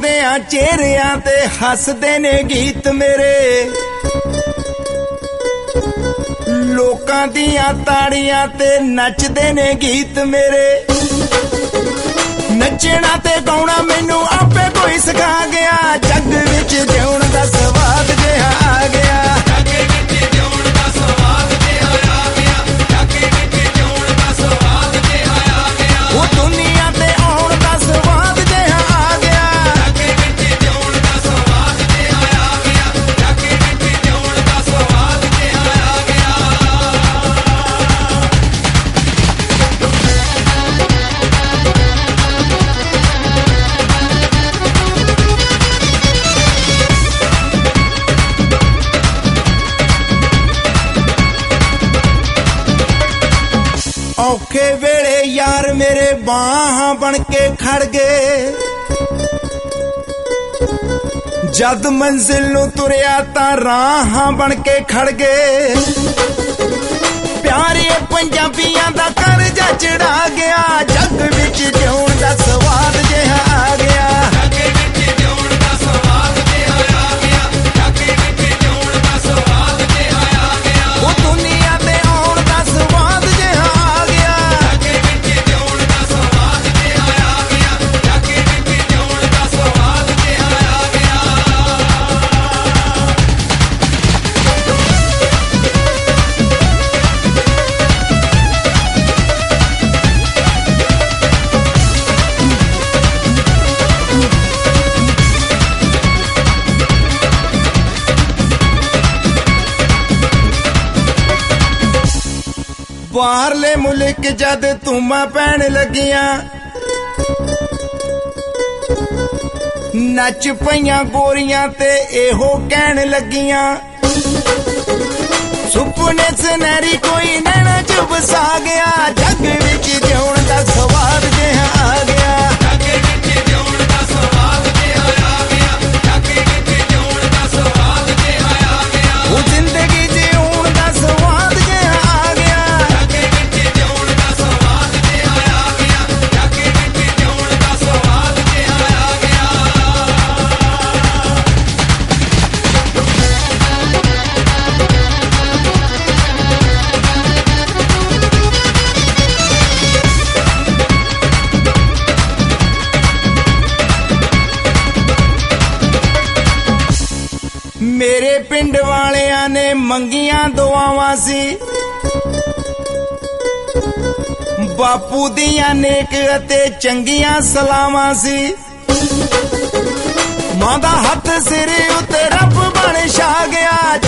ਹੱਸਦਿਆਂ ਚਿਹਰਿਆਂ ਤੇ ਹੱਸਦੇ ਨੇ ਗੀਤ ਮੇਰੇ, ਲੋਕਾਂ ਦੀਆਂ ਤਾੜੀਆਂ ਤੇ ਨੱਚਦੇ ਨੇ ਗੀਤ ਮੇਰੇ। ਨੱਚਣਾ ਤੇ ਗਾਉਣਾ ਮੈਨੂੰ ਆਪੇ ਕੋਈ ਸਿਖਾ ਗਿਆ, ਜੱਗ ਵਿੱਚ ਜਿਉਣ ਦਾ ਸਵਾਦ ਜਿਹਾ ਆ ਗਿਆ। ਉਹ ਦੁਨੀਆ ਤੇ ਆਉਣ ਦਾ ਸਵਾਦ ਜਿਹਾ ਆ ਗਿਆ। ਔਖੇ ਵੇਲੇ ਯਾਰ ਮੇਰੇ ਬਾਹਾਂ ਬਣ ਕੇ ਖੜ ਗਏ, ਜਦ ਮੰਜ਼ਿਲ ਨੂੰ ਤੁਰਿਆ ਤਾਂ ਰਾਹਾਂ ਬਣ ਕੇ ਖੜ ਗਏ। ਪਿਆਰੇ ਪੰਜਾਬੀਆਂ ਦਾ ਕਰਜ਼ਾ ਚੜਾ ਗਿਆ, ਜੱਗ ਵਿੱਚ ਜਿਉਣ ਦਾ ਸਵਾਦ ਜਿਹਾ ਆ ਗਿਆ। ਉਹ ਦੁਨੀਆ ਤੇ ਆਉਣ ਦਾ ਸਵਾਦ ਜਿਹਾ ਆ ਗਿਆ। ਬਾਹਰਲੇ ਮੁਲਕ ਜਦ ਧੂਮਾਂ ਪੈਣ ਲੱਗੀਆਂ, ਨੱਚ ਪਈਆਂ ਗੋਰੀਆਂ ਤੇ ਇਹੋ ਕਹਿਣ ਲੱਗੀਆਂ, ਸੁਪਨੇ ਸੁਨਹਿਰੀ ਕੋਈ ਨੈਣਾ ਚ ਵਸਾ ਗਿਆ, ਜੱਗ ਵਿੱਚ ਜਿਉਣ ਦਾ ਸਵਾਦ ਜਿਹਾ ਆ ਗਿਆ। ਉਹ ਜ਼ਿੰਦਗੀ ਜਿਉਣ ਦਾ ਸਵਾਦ ਜਿਹਾ ਆ ਗਿਆ। ਮੇਰੇ ਪਿੰਡ ਵਾਲਿਆਂ ਨੇ ਮੰਗੀਆਂ ਦੁਆਵਾਂ ਸੀ, ਬਾਪੂ ਦੀਆਂ ਨੇਕ ਅਤੇ ਚੰਗੀਆਂ ਸਲਾਮਾਂ ਸੀ। ਮਾਂ ਦਾ ਹੱਥ ਸਿਰ ਉੱਤੇ ਰੱਬ ਬਣ ਛਾ ਗਿਆ,